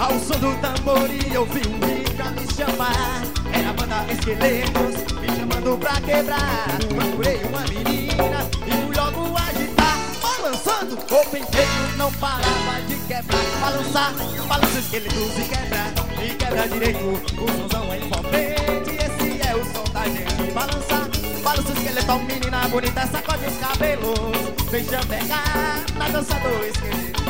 Ao som do tambor e ouvi um vídeo a me chamar. Era a banda Esqueletos me chamando pra quebrar. Procurei uma menina e fui logo agitar. Balançando, o penteio não parava de quebrar. Balançar, balança esqueletos e quebra direito. O somzão é envolvente, esse é o som da gente. Balançar, balança o esqueleto, menina bonita, sacode os cabelos. Vem chamegar na dança do esqueleto.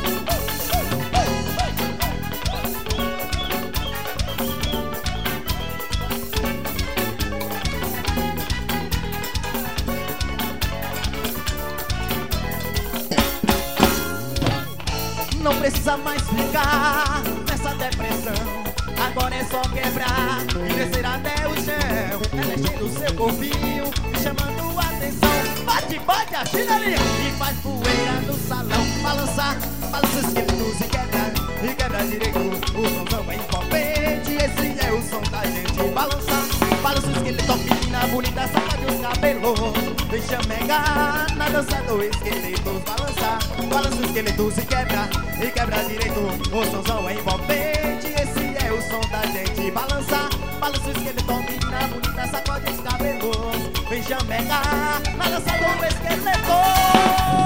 Não precisa mais ficar nessa depressão. Agora é só quebrar e descer até o chão. É mexendo o seu corpinho, me chamando a atenção. Bate, bate a chinelinha e faz poeira no salão. Balançar, balança os esqueletos e quebra direito. O somzão é envolvente, esse é o som da gente. Balançar, balança o esqueleto, menina bonita, sacode os cabelos. Deixa megar na dança do esqueletos. Balançar, balança os esqueletos e quebra direito. O somzão é envolvente, esse é o som da gente. Balançar, balança o esqueleto, menina bonita, sacode os cabelos. Vem chamegar na dança do esqueleto.